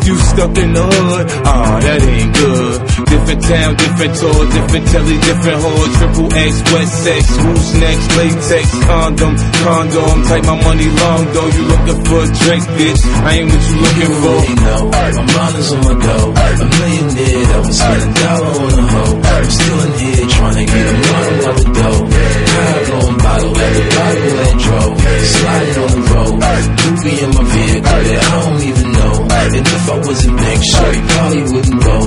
You stuck in the hood, that ain't good. Different town, different tour, different telly, different whore. Triple X, wet sex, loose necks, latex, condom. Take my money long though. You looking for a Drake, bitch? I ain't what you looking for. You know, my mind is on my dough. A millionaire, I was spending dollar on a hoe. I'm still in here trying to get a model out the dough. High blowing bottle at the bottle and drove. Sliding on the road, doobie in my vehicle that I don't even know. And if I wasn't next, sure, you probably wouldn't